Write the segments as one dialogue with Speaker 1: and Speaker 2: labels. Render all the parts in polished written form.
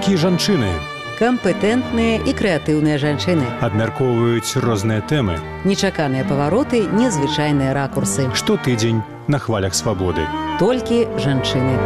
Speaker 1: Думкі жанчыны.
Speaker 2: Кампетэнтныя і крэатыўныя жанчыны.
Speaker 1: Абмяркоўваюць розныя тэмы.
Speaker 2: Нечаканыя павароты, незвычайныя ракурсы.
Speaker 1: Штотыдзень на хвалях свабоды.
Speaker 2: Толькі жанчыны.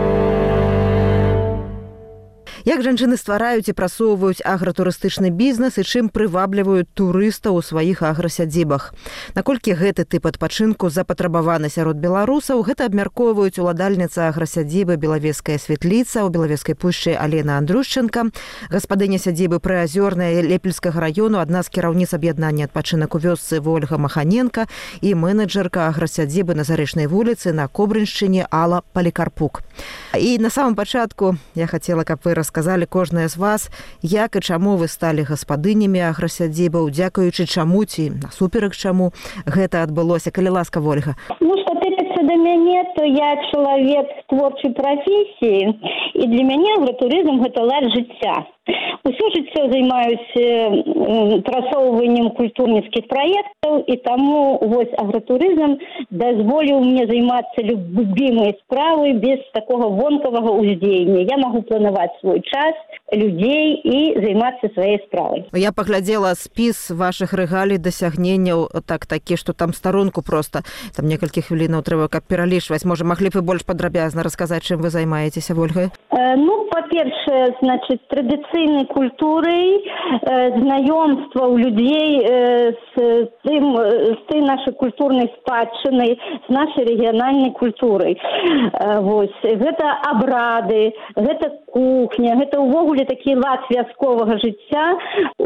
Speaker 3: Як жанчыны ствараюць і прасоўваюць агратурыстычны бізнес і чым прывабліваюць турыстаў у сваіх аграсядзібах. Наколькі гэты тып адпачынку запатрабаваны сярод беларусаў, гэта абмяркоўваюць уладальніца аграсядзібы Белавежская Светліца ў Белавежскай пушчы Алена Андрушченка, гаспадыня сядзібы Прыазёрная Лепельскага раёну, адна з кіраўніц аб'яднання адпачынак у вёсцы Ольга Маханенка і менеджерка аграсядзібы на Зарэчнай вуліцы на Кобрыншчыне Алла Палікарпук. І на самом пачатку я хацела, каб вы расказалі кожная з вас, як і чаму вы сталі гаспадынямі аграсядзібаў, дзякуючы чаму ці насуперак чаму гэта адбылося. Калі ласка, Ольга.
Speaker 4: Што тычыцца да мяне, то я чалавек творчай прафесіі, і для мяне агратурызм гэта лад жыцця. Усё жыццё займаюся прасоўваннем культурніцкіх праектаў, і таму вось агратурызм дазволіў мне займацца любімай справай без такога вонкавага ўздзеяння. Я магу планаваць свой час, людзей і займацца сваёй справай.
Speaker 3: Я паглядзела спіс вашых рэгалій, дасягненняў, такі, што там старонку проста, там некалькі хвілінаў трэба, каб пералічваць. Можа, маглі б вы больш падрабязна расказаць, чым вы займаецеся, Ольга?
Speaker 4: Па-першае, традыцыйнай культурай, знаёмства ў людзей з той нашай культурнай спадчынай, з нашай рэгіянальнай культурай. Гэта абрады, гэта кухня, гэта ўвогуле такі лад вясковага жыцця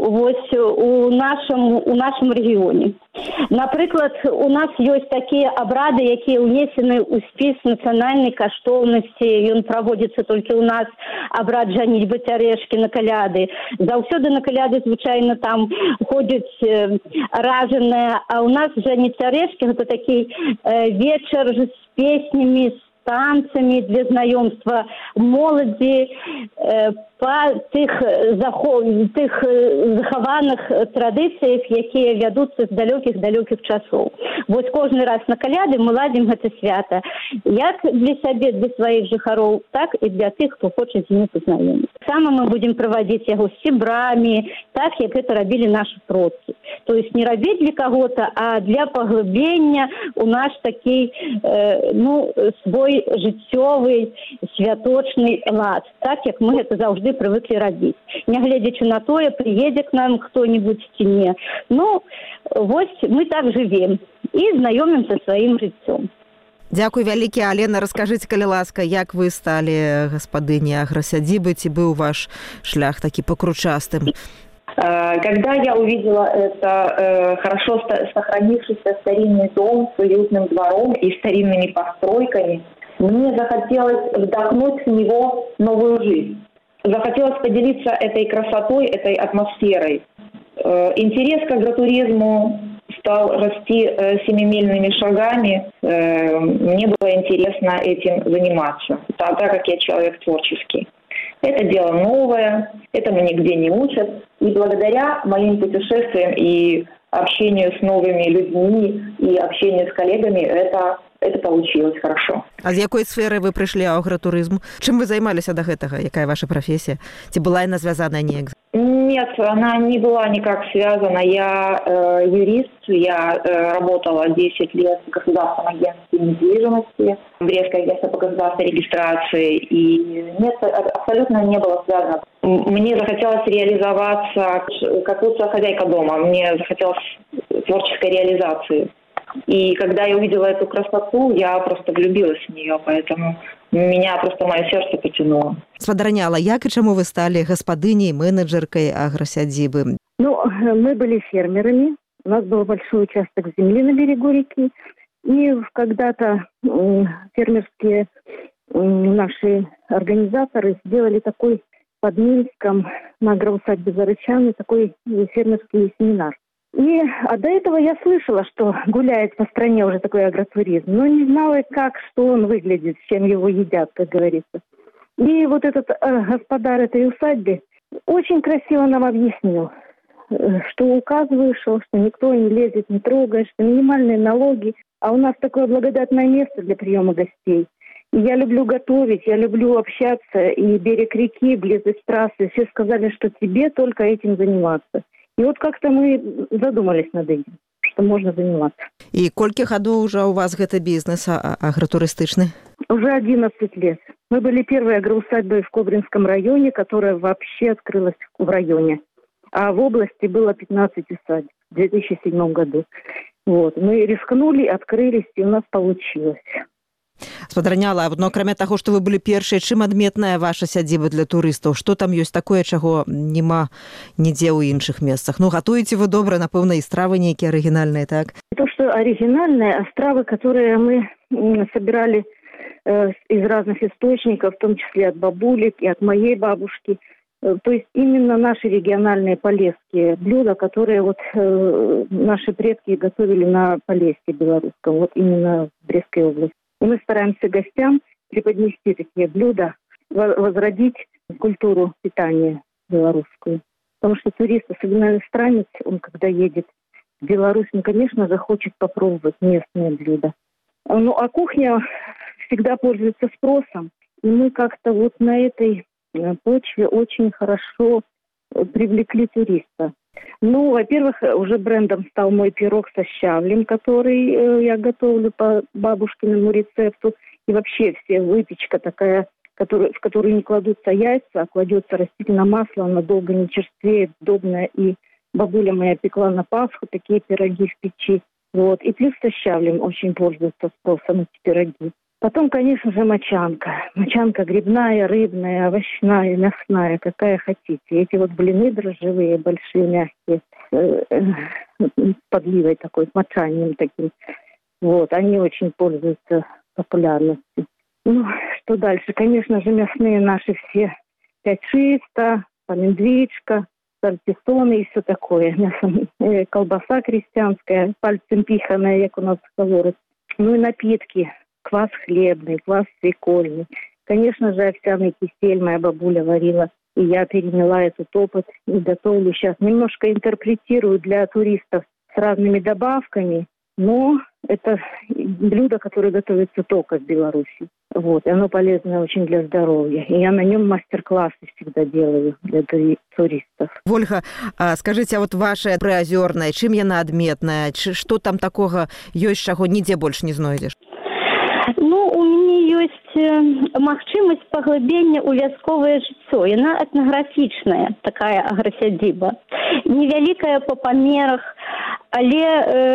Speaker 4: у нашым рэгіёне. Напрыклад, у нас ёсць такія абрады, якія ўнесены ў спіс нацыянальнай каштоўнасці. Ён праводзіцца толькі ў нас, абрад жаніцьбы цярэшкі на каляды. Заўсёды на каляды, звычайна, там ходзяць ражаныя, а ў нас жаніць цярэшкі гэта такі вечар з песнямі, з танцамі для знаёмства моладзі па тых захаваных традыцыях, якія вядуцца з далёкіх часоў. Вось кожны раз на каляды мы ладзім гэта свята. Як для сябе, для сваіх жыхароў, так і для тых, хто хоча з імі пазнаёміцца. Таксама мы будзем праводзіць яго з сябрамі, так, як гэта рабілі нашы продкі. То есть не рабіць для каго-то, а для паглыблення у наш такі свой жыццёвы святочны лад, так, як мы гэта заўжды прывыклі рабіць. Нягледзячы на тое, прыедзе к нам хто-нибудь ці не. Вось мы так жывем і знаёмімся сваім жыццём.
Speaker 3: Дзякуй вялікі, Алена, раскажыце, калі ласка, як вы сталі гаспадыняй аграсядзібы, ці быў ваш шлях такі пакручастым?
Speaker 5: Когда я увидела это хорошо сохранившийся старинный дом с уютным двором и старинными постройками, мне захотелось вдохнуть в него новую жизнь. Захотелось поделиться этой красотой, этой атмосферой. Интерес к агротуризму стал расти семимильными шагами. Мне было интересно этим заниматься, так как я человек творческий. Это дело новое, этому нигде не учат. И благодаря моим путешествиям и общению с новыми людьми и общению с коллегами это получилось хорошо.
Speaker 3: А з якой сферы вы прыйшлі ў агратурызм? Чым вы займаліся да гэтага? Якая ваша профессия? Ці была яна звязаная неяк?
Speaker 5: Нет, она не была никак связана. Я юрист, я работала 10 лет в Государственном агентстве недвижимости, в Брестское агентство по государственной регистрации, и нет, абсолютно не было связано. Мне захотелось реализоваться как лучшая хозяйка дома, мне захотелось творческой реализации. И когда я увидела эту красоту, я просто влюбилась в нее, поэтому меня просто мое сердце потянуло.
Speaker 3: Спадарня Алла, як и чему вы стали гаспадыней, менеджеркой агросядзібы?
Speaker 6: Мы были фермерами, у нас был большой участок земли на берегу реки, и когда-то фермерские наши организаторы сделали такой под Минском на агроусадьбе Зарычаны такой фермерский семинар. А до этого я слышала, что гуляет по стране уже такой агротуризм, но не знала, что он выглядит, с чем его едят, как говорится. И вот этот господар этой усадьбы очень красиво нам объяснил, что указ вышел, что никто не лезет, не трогает, что минимальные налоги, а у нас такое благодатное место для приема гостей. Я люблю готовить, я люблю общаться, и берег реки, близость трассы. Все сказали, что тебе только этим заниматься. И вот как-то мы задумались над этим, что можно заниматься.
Speaker 3: І колькі гадоў уже у вас гэты бізнес агратурыстычны?
Speaker 6: Уже 11 лет. Мы были первой агроусадьбой в Кобринском районе, которая вообще открылась в районе. А в области было 15 усадеб в 2007 году. Вот. Мы рискнули, открылись, и у нас получилось.
Speaker 3: Спадарняла, но кроме таго, што вы былі першыя, чым адметная ваша сядзіба для турыстаў? Што там ёсць такое, чаго няма нідзе ў іншых месцах? Ну, гатуеце вы добра, напэўна, і стравы нейкія арыгінальныя, так?
Speaker 6: То, что оригинальные, стравы, которые мы собирали из разных источников, в том числе от бабулек и от моей бабушки. То есть именно наши региональные полесские блюда, которые вот наши предки готовили на Полесье белорусском, вот именно в Брестской области. И мы стараемся гостям преподнести такие блюда, возродить культуру питания белорусскую. Потому что турист, особенно иностранец, он когда едет в Беларусь, он, конечно, захочет попробовать местные блюда. Ну, а кухня всегда пользуется спросом. И мы как-то вот на этой почве очень хорошо привлекли туриста. Ну, во-первых, уже брендом стал мой пирог со щавлем, который я готовлю по бабушкиному рецепту. И вообще вся выпечка такая, в которую не кладутся яйца, а кладется растительное масло, она долго не черствеет, удобная. И бабуля моя пекла на Пасху такие пироги в печи. Вот. И плюс со щавлем очень пользуются спросом эти пироги. Потом, конечно же, мочанка. Мочанка грибная, рыбная, овощная, мясная, какая хотите. Эти вот блины дрожжевые, большие, мягкие, с подливой такой, с мочанием таким. Вот, они очень пользуются популярностью. Ну, что дальше? Конечно же, мясные наши все. Пячиста, поминдвичка, сальтисоны и все такое. Мясо, колбаса крестьянская, пальцем пиханая, как у нас говорят. Ну и напитки. Квас хлебный, квас свекольный. Конечно же, овсяный кисель моя бабуля варила. И я переняла этот опыт и готовлю сейчас. Немножко интерпретирую для туристов с разными добавками. Но это блюдо, которое готовится только в Беларуси. Вот. И оно полезное очень для здоровья. И я на нем мастер-классы всегда делаю для туристов.
Speaker 3: Вольга, скажите, а вот ваша прыазёрная, чым яна адметная? Што там такога ёсць, чаго нідзе больш не знойдзеш?
Speaker 4: Ну, у мяне ёсць магчымасць паглыблення ў вясковае жыццё. Яна этнаграфічная, такая аграсядзіба. Невялікая па памерах, але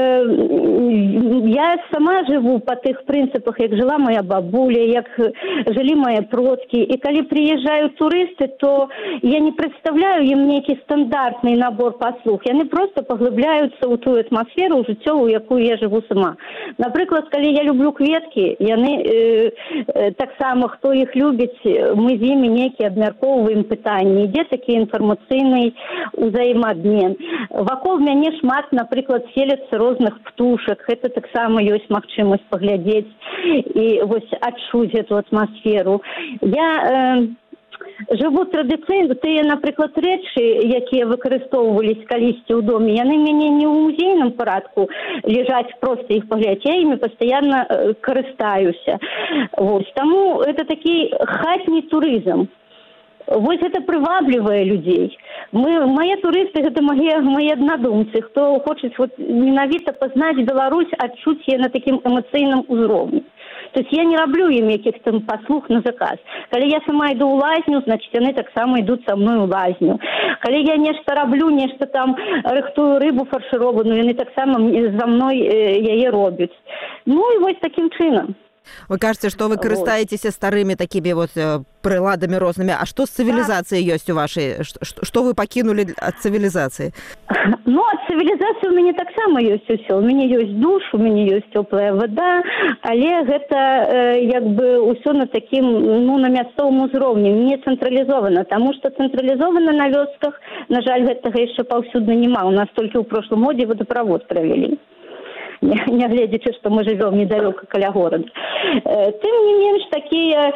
Speaker 4: я сама жыву па тых прынцыпах, як жыла моя бабуля, як жылі мае продкі. І калі прыязджаюць турысты, то я не прадстаўляю ім нейкі стандартны набор паслуг. Яны проста паглыбляюцца ў тую атмасферу жыццёвую, якую я жыву сама. Напрыклад, калі я люблю кветкі, яны таксама, хто іх любіць, мы з імі нейкі абмяркоўваем пытанні. Ідзе такі інфармацыйны ўзаемаабмен. Вакол мяне шмат, напрыклад, селяцца розных птушак. Гэта таксама ёсць магчымасць паглядзець і вось адчуць эту атмасферу. Я жыву традыцыйна, тыя, напрыклад, рэчы, якія выкарыстоўвались калісьці ў доме, яны мяне не ў музейным парадку лежаць, проста іх паглядаць, я імі пастаянна карыстаюся. Вось. Таму это такі хатні турызм. Вось гэта прываблівае людзей. Мае турысты, гэта мае аднадумцы, хто хочуць вот менавіта пазнаць Беларусь, адчуць яе на такім эмацыйным узроўні. То есть я не раблю ім якіх-то паслуг на заказ. Калі я сама іду ў лазню, значыць, яны таксама ідуць са мной у лазню. Калі я нешта раблю, нешта там рыхтую рыбу фаршырованую, яны таксама за мной яе робяць. Ну і вось такім чынам.
Speaker 3: Вы кажете, что вы карыстаецеся старымі такімі вот прыладамі рознымі. А што з цывілізацыяй ёсць у вашай? Што вы пакінулі ад цывілізацыі?
Speaker 4: Ну, ад цывілізацыі у мяне таксама ёсць усё. У мяне ёсць душ, у мяне ёсць цёплая вада, але гэта як бы ўсё на такім, ну, на мясцовым узроўні, не цэнтралізована, таму што цэнтралізована на вёсках, на жаль, гэтага яшчэ паўсюдна няма. У нас толькі ў прошлым годзе водаправод правялі. Нягледзячы, што мы жывём недалёка каля горада. Тым не менш, такія,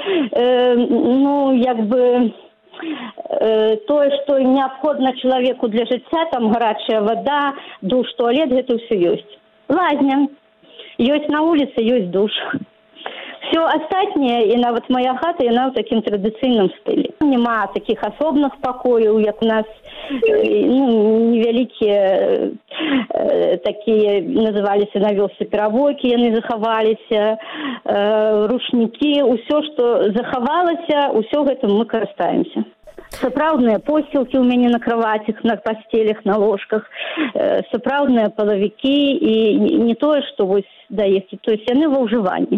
Speaker 4: ну, як бы, тое, што неабходна чалавеку для жыцця, там гарачая вада, душ, туалет, гэта ўсё ёсць. Лазня. Ёсць на вуліцы, ёсць душ. Все астатняе і нават моя хата яна ў такім традыцыйным стылі. Няма такіх асобных пакояў, як у нас невялікія такія называліся на вёсцы перавойкі, яны захаваліся, рушнікі, ўсё, што захавалася, ўсё гэтым мы карыстаемся. Сапраўдныя посцілкі ў мяне на кроватях, на пасцелях, на ложках, сапраўдныя палавікі і не тое, што вось даесці, то есть яны ва ўжыванні.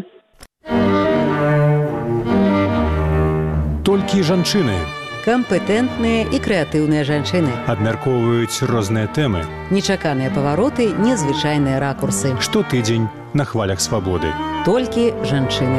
Speaker 1: Толькі жанчыны
Speaker 2: Кампетэнтныя і крэатыўныя жанчыны.
Speaker 1: абмяркоўваюць розныя тэмы.
Speaker 2: Нечаканыя павароты, незвычайныя ракурсы.
Speaker 1: Штотыдзень на хвалях свабоды.
Speaker 2: Толькі жанчыны.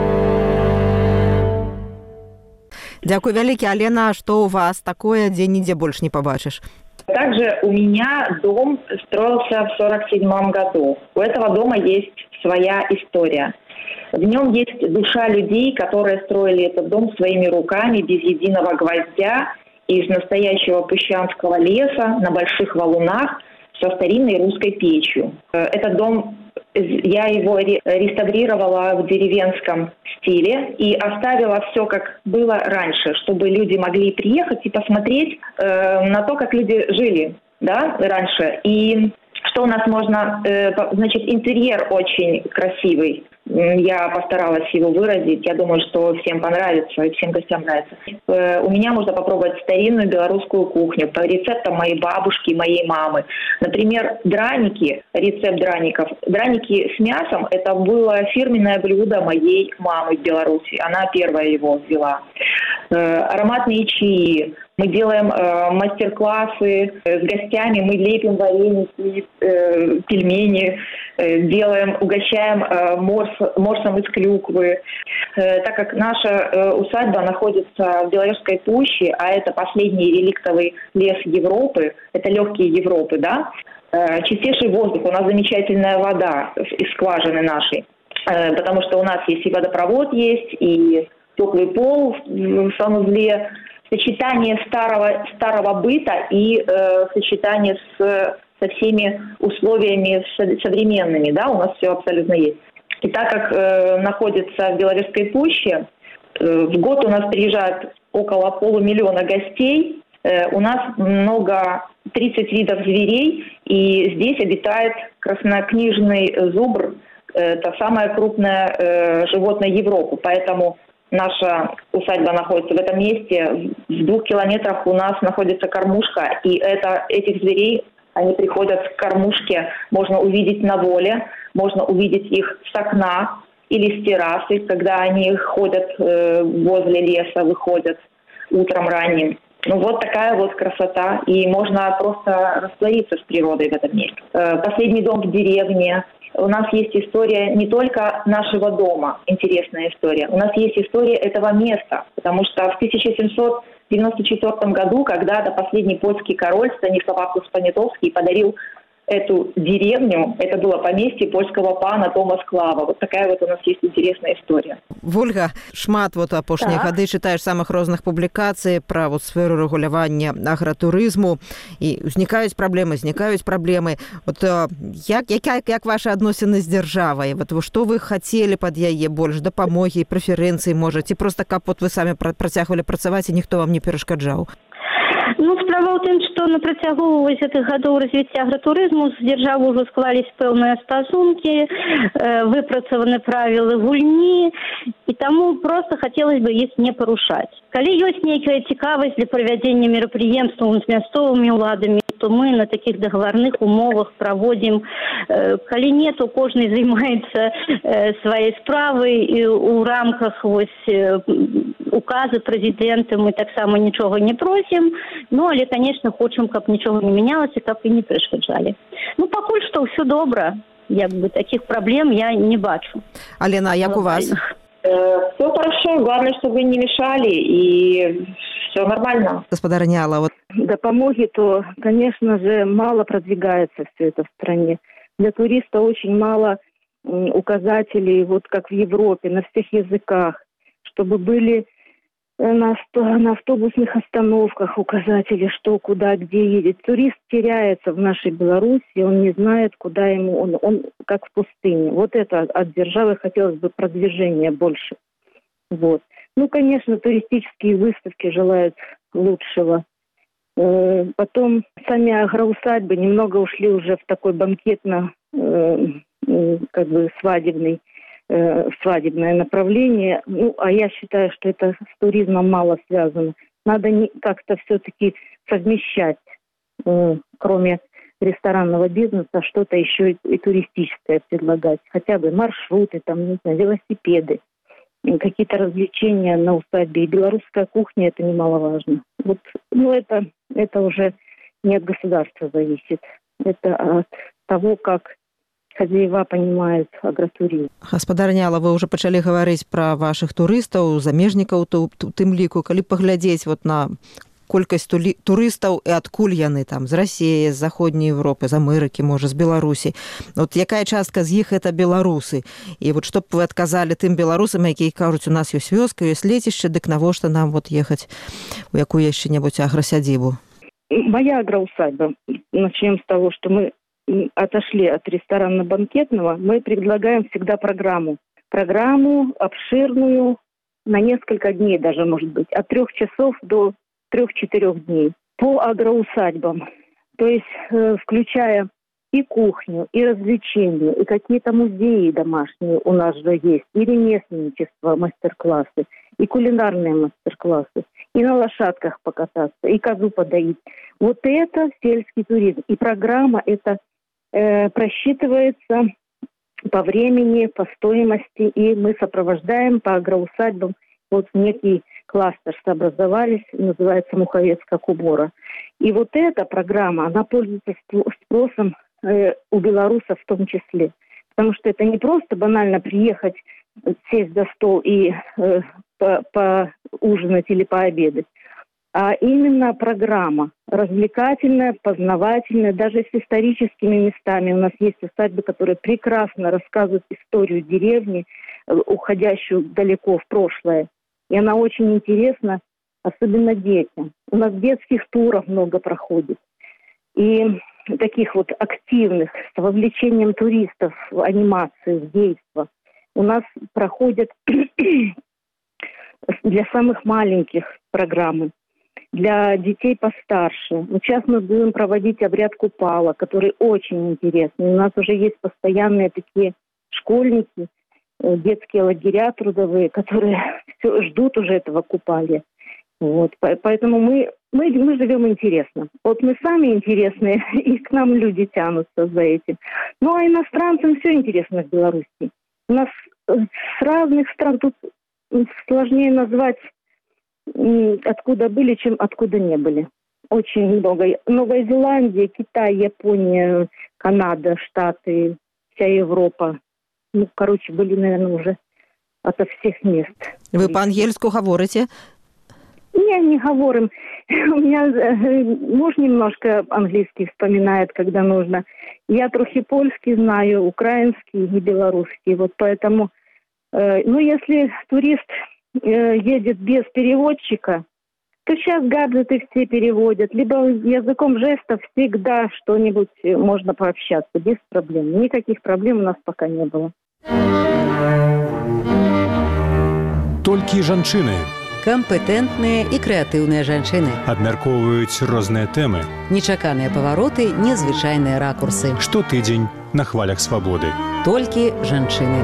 Speaker 3: Дзякуй вялікі, Алена, што у вас такое, дзе нідзе больш не пабачыш?
Speaker 5: Также у меня дом строился в 1947 году. У этого дома есть своя история. В нем есть душа людей, которые строили этот дом своими руками, без единого гвоздя, из настоящего песчанского леса, на больших валунах, со старинной русской печью. Этот дом, я его реставрировала в деревенском стиле и оставила все, как было раньше, чтобы люди могли приехать и посмотреть на то, как люди жили, да, раньше. И что у нас можно... Значит, интерьер очень красивый. Я постаралась его выразить. Я думаю, что всем понравится и всем гостям нравится. У меня можно попробовать старинную белорусскую кухню по рецептам моей бабушки и моей мамы. Например, драники, рецепт драников. Драники с мясом – это было фирменное блюдо моей мамы в Беларуси. Она первая его ввела. Ароматные чаи. Мы делаем мастер-классы с гостями, мы лепим вареники, пельмени, угощаем морсом из клюквы. Так как наша усадьба находится в Беловежской пуще, а это последний реликтовый лес Европы, это легкие Европы, да, чистейший воздух, у нас замечательная вода из скважины нашей, потому что у нас есть и водопровод есть, и теплый пол в санузле, сочетание старого быта и сочетание со всеми условиями современными, да, у нас все абсолютно есть. И так как находится в Беловежской пуще, в год у нас приезжает около 500 000 гостей, у нас 30 видов зверей, и здесь обитает краснокнижный зубр, это самое крупное животное Европы, поэтому наша усадьба находится в этом месте. В 2 километрах у нас находится кормушка, и этих зверей, они приходят к кормушке, можно увидеть на воле, можно увидеть их с окна или с террасы, когда они ходят возле леса, выходят утром ранним. Ну вот такая вот красота, и можно просто раствориться с природой в этом месте. Последний дом в деревне. У нас есть история не только нашего дома, интересная история. У нас есть история этого места, потому что в 1794 году когда-то последний польский король Станислав Август Понятовский подарил эту деревню, это было поместье польского пана Тома Склава. Вот такая вот у нас есть интересная история.
Speaker 3: Вольга, шмат вот апошнія гады чытаеш самых розных публікацый пра вот сферу рэгулявання агратурызму, і знікаюць праблемы. Вот як ваши адносіны з дзяржавай? Вот што вы хацелі пад яе больш дапамогі, прэферэнцыі, можа, ці проста каб вот вы самі працягвалі працаваць і ніхто вам не перашкаджаў?
Speaker 4: Ну, справа ў тым, што на працягу гэтых гадоў развіцця агратурызму з дзяржавы ўжо склались пэўныя стасункі, выпрацаваны правілы гульні, і таму проста хацелось бы іх не парушаць. Калі ёсць нейкая цікавасць для правядзення мерапрыемстваў з мясцовымі ўладамі, то мы на такіх даговарных умовах праводзім. Калі не, то кожны займаецца сваёй справай, і ў рамках указа прэзідэнта мы таксама нічога не просім. Ну, але, конечно, хочам, каб нічога не менялася, каб і не перашкаджалі. Ну, пакуль што ўсё добра. Як бы таких проблем я не бачу.
Speaker 3: Алена, як у вас?
Speaker 5: Все хорошо. Главное, чтобы вы не мешали, и все нормально.
Speaker 3: Господарыня Алла, вот...
Speaker 6: Допомоги, то, конечно же, мало продвигается все это в стране. Для туриста очень мало указателей, вот как в Европе, на всех языках, чтобы были на автобусных остановках указатели, что, куда, где едет. Турист теряется в нашей Беларуси, он не знает, куда ему, он как в пустыне. Вот это от державы хотелось бы продвижения больше. Вот. Ну, конечно, туристические выставки желают лучшего. Потом сами агроусадьбы немного ушли уже в такой банкетно, как бы свадебное направление. Ну, а я считаю, что это с туризмом мало связано. Надо как-то все-таки совмещать, кроме ресторанного бизнеса, что-то еще и туристическое предлагать. Хотя бы маршруты, там, не знаю, велосипеды, какие-то развлечения на усадьбе. И белорусская кухня — это немаловажно. Вот, ну, это уже не от государства зависит. Это от того, как хозяева понимают агратуризм.
Speaker 3: Гаспадарня, вы уже пачалі гаварыць пра вашых турыстаў, замежнікаў тым ліку, калі паглядзець вот на колькасць турыстаў і адкуль яны там з Расіі, з заходняй Европы, з Амерыкі, можа, з Беларусі. Вот якая частка з іх это беларусы? І вот што б вы адказалі тым беларусам, якія кажуць, у нас ёсць вёска, ёсць лецішча, дык навошта нам вот ехаць у якую яшчэ-небудзь агросядзібу?
Speaker 6: Моя агроусадьба, начнем с того, что мы отошли от ресторанно-банкетного, мы предлагаем всегда программу. Программу обширную, на несколько дней даже, может быть, от 3 часов до 3-4 дней по агроусадьбам. То есть включая и кухню, и развлечения, и какие-то музеи домашние у нас же есть, и ремесленничество, мастер-классы, и кулинарные мастер-классы, и на лошадках покататься, и козу подоить. Вот это сельский туризм. И программа эта просчитывается по времени, по стоимости, и мы сопровождаем по агроусадьбам. Вот некий кластер сообразовались, называется Муховецкая Кубора. И вот эта программа, она пользуется спросом у белорусов в том числе. Потому что это не просто банально приехать, сесть за стол и поужинать или пообедать, а именно программа развлекательная, познавательная, даже с историческими местами. У нас есть усадьбы, которые прекрасно рассказывают историю деревни, уходящую далеко в прошлое. И она очень интересна, особенно детям. У нас детских туров много проходит. И таких вот активных, с вовлечением туристов в анимацию, в действо. У нас проходят для самых маленьких программы, для детей постарше. Сейчас мы будем проводить обряд Купала, который очень интересный. У нас уже есть постоянные такие школьники, детские лагеря трудовые, которые все ждут уже этого Купалья. Вот. Поэтому мы живем интересно. Вот мы сами интересные, и к нам люди тянутся за этим. Ну, а иностранцам все интересно в Беларуси. У нас с разных стран, тут сложнее назвать, откуда были, чем откуда не были. Очень много. Новая Зеландия, Китай, Япония, Канада, Штаты, вся Европа. Ну, короче, были, наверное, уже ото всех мест.
Speaker 3: Вы по-ангельску говорите?
Speaker 6: Не говорим. У меня муж немножко английский вспоминает, когда нужно. Я трохи польский знаю, украинский и белорусский. Вот поэтому, если турист едет без переводчика, то сейчас гаджеты все переводят. Либо языком жестов всегда что-нибудь можно пообщаться без проблем. Никаких проблем у нас пока не было.
Speaker 1: Толькі жанчыны
Speaker 2: Кампетэнтныя і крэатыўныя жанчыны.
Speaker 1: абмяркоўваюць розныя тэмы.
Speaker 2: Нечаканыя павароты, незвычайныя ракурсы.
Speaker 1: Штотыдзень на хвалях свабоды.
Speaker 2: Толькі жанчыны.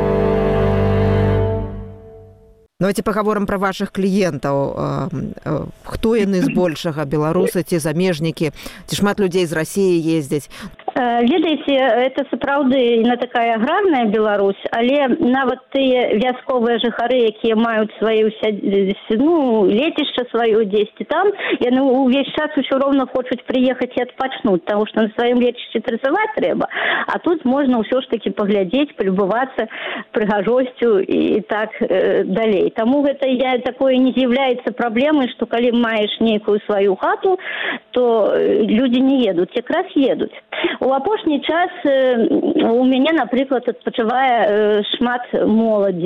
Speaker 3: Давайте паговорым пра вашых кліентаў. Хто яны збольшага, беларусы ці замежнікі, ці шмат людзей з Расіі ездзяць?
Speaker 4: Ведаеце, это сапраўды не такая аграрная Беларусь, але нават тыя вясковыя жыхары, якія маюць свае лецішча сваё дзесьці там, яны ўвесь час усё роўна хочуць прыехаць і адпачнуць, таму што на сваім лецішчы працаваць трэба, а тут можна ўсё ж такі паглядзець, палюбавацца прыгажосцю і так далей. Таму гэта такое не з'яўляецца праблемай, што калі маеш нейкую сваю хату, то людзі не едуць, якраз едуць. У апошні час у мяне, напрыклад, адпачывае шмат моладзі.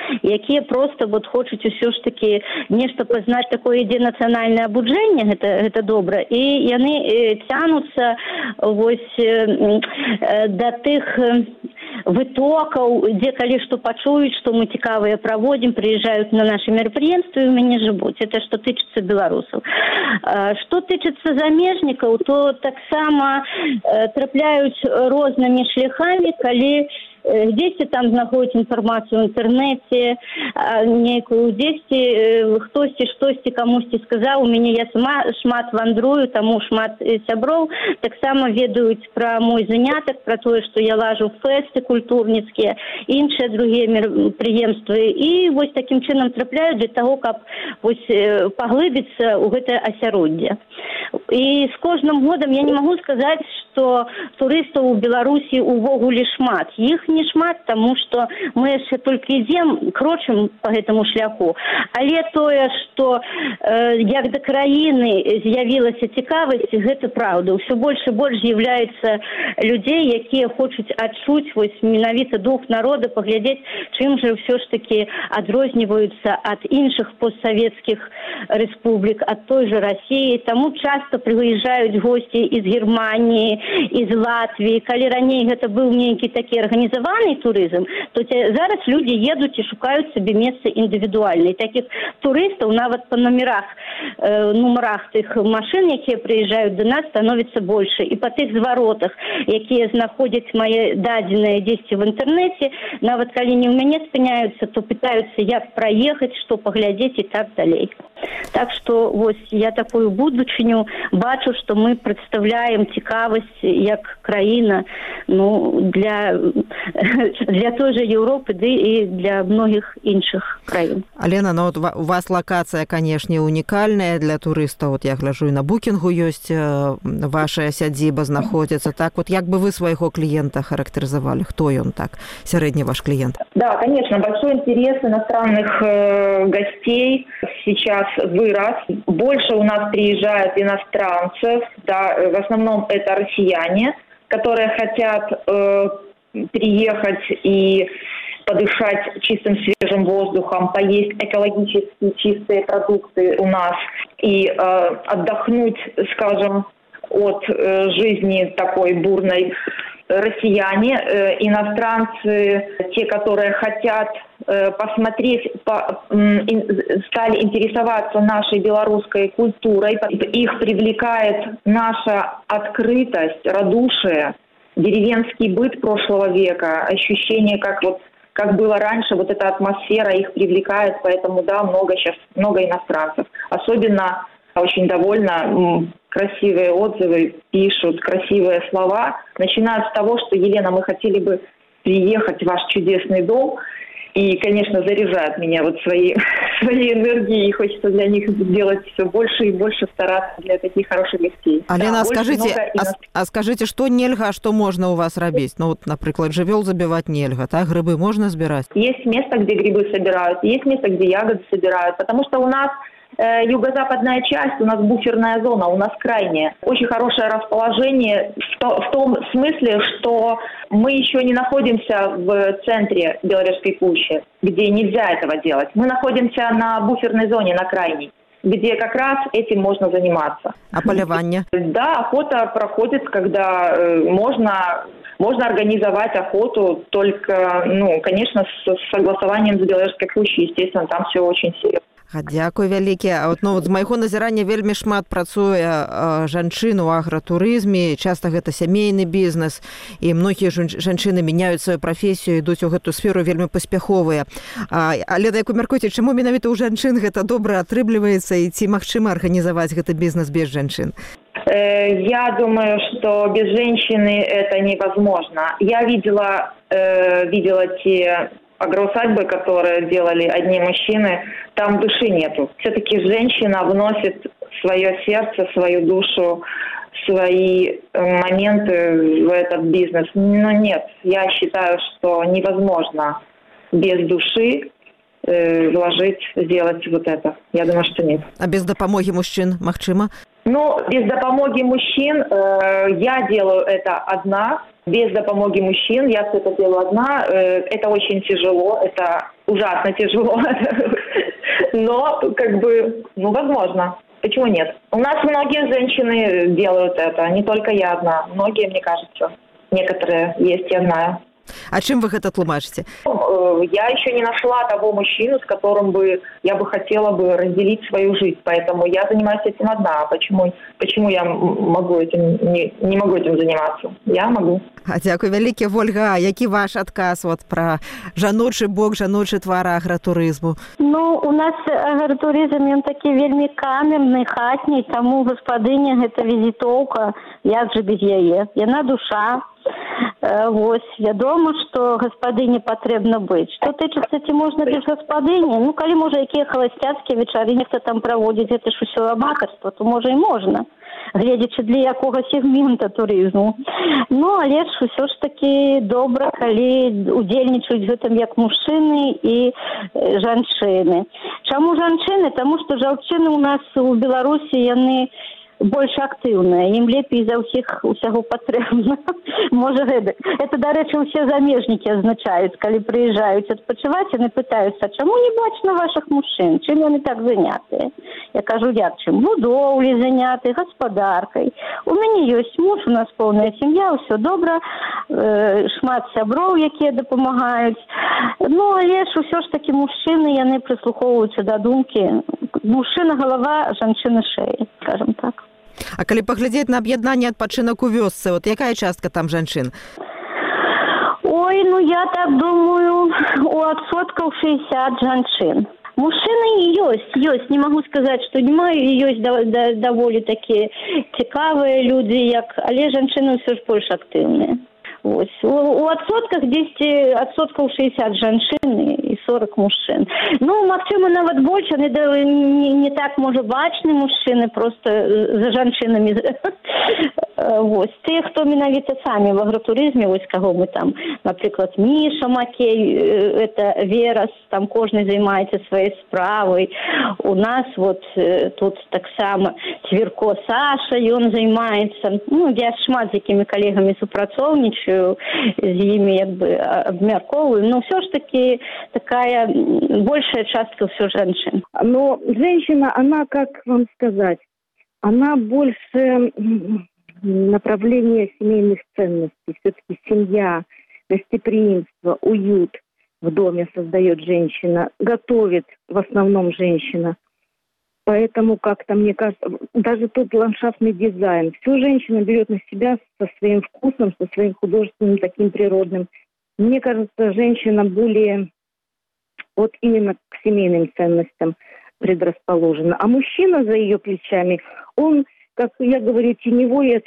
Speaker 4: якія просто вот хочуць усё ж таки нешта пазнаць, такое ідзе нацыянальнае абуджэнне, гэта добра, і яны цянуцца вось да тых вытокаў, дзе калі што пачуюць, што мы цікавыя праводзім, прыязджаюць на нашы мерапрыемствы і ў мяне жывуць. Это што тычыцца беларусаў. Што тычыцца замежнікаў, то таксама трапляюць рознымі шляхамі, калі дзесьці там знаходзяць інфармацыю ў інтэрнэце, нейкую дзесьці хтосьці штосьці камусьці сказаў, у мяне я шмат вандрую, таму шмат сяброў таксама ведаюць пра мой занятак, пра тое, што я лажу фэсты культурніцкія, іншыя другія мерапрыемствы, і вось такім чынам трапляюць для таго, каб вось паглыбіцца ў гэтае асяроддзе. І з кожным годам я не магу сказаць, што турыстаў у Беларусі увогуле шмат. Іх не шмат, таму што мы яшчэ толькі ідзем, крочым па гэтаму шляху. Але тое, што як да краіны з'явілася цікавасць, гэта праўда. Усё больш і больш з'яўляецца людзей, якія хочуць адчуць вось менавіта дух народа, паглядзець, чым жа ўсё ж такі адрозніваюцца ад іншых постсавецкіх рэспублік, ад той жа Расіі. Таму часта прыязджаюць госці з Германіі, з Латвіі. Калі раней гэта быў нейкі такі арганізаваны турызм, то зараз людзі едуць і шукаюць сабе месца індывідуальна. І такіх турыстаў нават па нумарах тых машын, якія прыязджаюць да нас, становіцца больше. І па тых зваротах, якія знаходзяць мае дадзеныя дзесьці в інтэрнэце, нават калі не ў мяне спыняюцца, то пытаюцца, як праехаць, што паглядзець і так далей. Так што вось я такую будучыню бачу, што мы прадстаўляем цікавасць як краіна, для той же Европы, ды і для многіх іншых краін.
Speaker 3: Алена, вот у вас локация, конечно, уникальная для туристов. Вот я гляжу, и на букингу есть ваша сядзіба знаходится. Так вот, як бы вы своего клиента характеризовали? Кто он так, средний ваш клиент?
Speaker 5: Да, конечно, большой интерес иностранных гостей сейчас вырос. Больше у нас приезжают иностранцев, да, в основном это россияне, которые хотят приехать и подышать чистым свежим воздухом, поесть экологически чистые продукты у нас и отдохнуть, скажем, от жизни такой бурной. Россияне, иностранцы, те, которые хотят посмотреть, стали интересоваться нашей белорусской культурой. Их привлекает наша открытость, радушие, деревенский быт прошлого века, ощущение, как было раньше, вот эта атмосфера их привлекает, поэтому, да, много иностранцев. Особенно очень довольна, красивые отзывы пишут, красивые слова. Начиная с того, что, Елена, мы хотели бы приехать в ваш чудесный дом. И, конечно, заряжают меня вот своей энергией. И хочется для них сделать все больше и больше, стараться для таких хороших гостей.
Speaker 3: Алена, да, скажите, что нельга, а что можно у вас робить? Ну вот, например, живёл забивать нельга, так? Грибы можно собирать?
Speaker 5: Есть место, где грибы собирают, есть место, где ягоды собирают. Потому что у нас юго-западная часть, у нас буферная зона, у нас крайняя. Очень хорошее расположение в том смысле, что мы еще не находимся в центре Беловежской пущи, где нельзя этого делать. Мы находимся на буферной зоне, на крайней, где как раз этим можно заниматься.
Speaker 3: А полевание?
Speaker 5: Да, охота проходит, когда можно организовать охоту, только, конечно, с согласованием с Беловежской пущей, естественно, там все очень серьезно.
Speaker 3: Дзякуй вялікі. А з майго назірання вельмі шмат працуе жанчын у агратурызме, часта гэта сямейны бізнес, і многія жанчыны мяняюць сваю прафесію, ідуць у гэту сферу вельмі паспяховыя. Але, як вы мяркуеце, чаму менавіта ў жанчын гэта добра атрымліваецца, і ці магчыма арганізаваць гэты бізнес без жанчын?
Speaker 5: Я думаю, что без женщины это невозможно. Я видела те агроусадьбы, которые делали одни мужчины, там души нету. Все-таки женщина вносит свое сердце, свою душу, свои моменты в этот бизнес. Но нет, я считаю, что невозможно без души сделать вот это. Я думаю, что нет.
Speaker 3: А без допомоги мужчин магчыма?
Speaker 5: Без допомоги мужчин я делаю это одна. без допомоги мужчин. Я все это делаю одна. Это очень тяжело, это ужасно тяжело. Но, возможно. Почему нет? У нас многие женщины делают это, не только я одна. Многие, мне кажется. Некоторые есть, я знаю.
Speaker 3: А чым вы гэта тлумачыце?
Speaker 5: Я еще не нашла того мужчину, с которым я бы хотела бы разделить свою жизнь. Поэтому я занимаюсь этим одна. Почему я не могу этим заниматься? Я могу.
Speaker 3: Дзякуй вялікі, Вольга. Які ваш адказ пра жаночы бок, жаночы твар агратурызму?
Speaker 4: У нас агратурызм, ён такі вельмі камерны, хатні, таму гаспадыня гэта візітоўка, як жа без яе. Яна душа. Вядома, што гаспадыне патрэбна быць. Што тычыцца, ці можна без гаспадыні? Калі, можа, якія халасцяцкія вечары нехта там праводзіць, гэта ж усё аматарства, то, можа, і можна, гледзячы для якога сегмента турызму. Але ж усё ж такі добра, калі удзельнічаюць гэтым як мужчыны і жанчыны. Чаму жанчыны? Таму што жанчыны у нас у Беларусі, яны больш актыўная, ім лепей за усяго патрэбна. Можа, гэта, дарэчы, усе замежнікі азначаюць, калі прыязджаюць адпачываць, яны пытаюцца, чаму не бачна вашых мужчын, чым яны так занятыя? Я кажу, як чым? Будоўляй заняты, гаспадаркай. У мяне ёсць муж, у нас поўная сям'я, ўсё добра, шмат сяброў, якія дапамагаюць. Але ж усё ж такі мужчыны, яны прыслухоўваюцца да думкі. Мужчына галава, жанчына шея, скажем так.
Speaker 3: А калі паглядзець на аб'яднанне адпачынак у вёсцы, якая частка там жанчын?
Speaker 4: Я так думаю, у адсоткаў 60 жанчын. Мужчыны ёсць, не магу сказаць, што нема, ёсць даволі такія цікавыя людзі, але жанчыны ўсё ж больш актыўныя. У адсотках 60% жанчын і 40 мужчын. Магчыма, нават больш, не так, можа, бачны мужчыны, просто за жанчынамі. Тыя, хто менавіта самі в агратурызме, каго мы там, напрыклад, Міша Макей, это Верас, там кожны займаецца сваёй справай. У нас тут таксама Цвірко Саша, ён займаецца. Я шмат з якімі калегамі супрацоўнічаю, з імі абмяркоўваю, но все ж таки такая большая частка все женщин.
Speaker 6: Но женщина, она, как вам сказать, она больше направление семейных ценностей. Все-таки семья, гостеприимство, уют в доме создает женщина, готовит в основном женщина. Поэтому как-то, мне кажется, даже тот ландшафтный дизайн, всю женщина берет на себя со своим вкусом, со своим художественным, таким природным. Мне кажется, женщина более именно к семейным ценностям предрасположена. А мужчина за ее плечами, он, как я говорю, теневой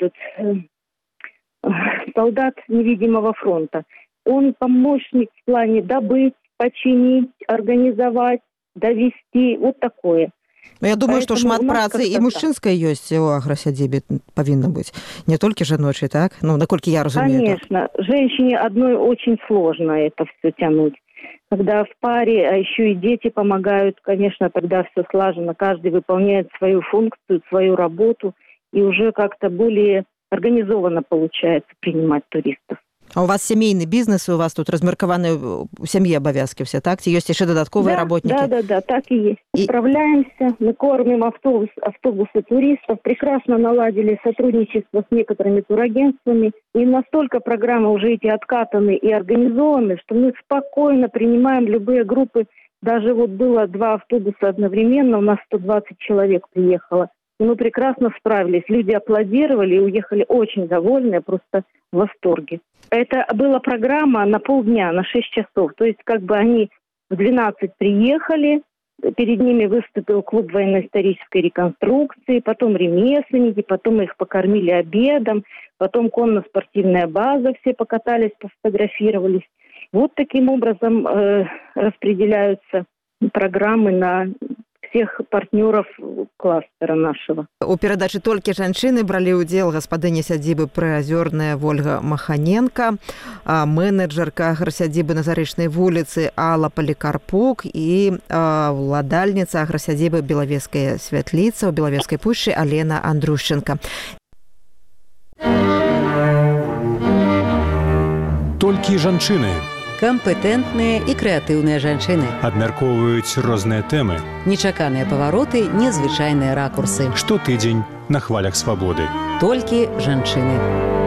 Speaker 6: солдат невидимого фронта. Он помощник в плане добыть, починить, организовать, довести, такое.
Speaker 3: Я думаю, што шмат працы і мужчынскай ёсць у аграсядзібе павінна быць. Не толькі жаночай, так? Наколькі я разумею.
Speaker 6: Конечно. Женщине одной очень сложно это все тянуть. Когда в паре, а еще и дети помогают, конечно, тогда все слажено. Каждый выполняет свою функцию, свою работу, и уже как-то более организованно получается принимать туристов.
Speaker 3: А у вас семейный бизнес, у вас тут размеркаваны у сям'і абавязкі все, так? Ці ёсць яшчэ дадатковыя работнікі?
Speaker 6: Да, так и есть. Справляемся, мы кормим автобусы туристов, прекрасно наладили сотрудничество с некоторыми турагентствами, и настолько программы уже эти откатаны и организованы, что мы спокойно принимаем любые группы. Даже было 2 автобуса одновременно, у нас 120 человек приехало. И мы прекрасно справились. Люди аплодировали и уехали очень довольные, просто в восторге. Это была программа на полдня, на 6 часов. То есть они в 12 приехали, перед ними выступил клуб военно-исторической реконструкции, потом ремесленники, потом их покормили обедом, потом конно-спортивная база, все покатались, пофотографировались. Таким образом распределяются программы на всех партнеров кластера нашего.
Speaker 3: У перадачы «Толькі жанчыны» бралі ўдзел гаспадыня сядзібы Прыазёрная Вольга Маханенко, менеджерка аграсядзібы на Заречнай вуліцы Алла Палікарпук і ўладальніца аграсядзібы Белавежская святліца ў Белавежскай пушчы Алена Андрушченко.
Speaker 1: Толькі жанчыны
Speaker 2: Кампетэнтныя і крэатыўныя жанчыны.
Speaker 1: абмяркоўваюць розныя тэмы.
Speaker 2: Нечаканыя павароты, незвычайныя ракурсы.
Speaker 1: Штотыдзень на хвалях свабоды.
Speaker 2: Толькі жанчыны.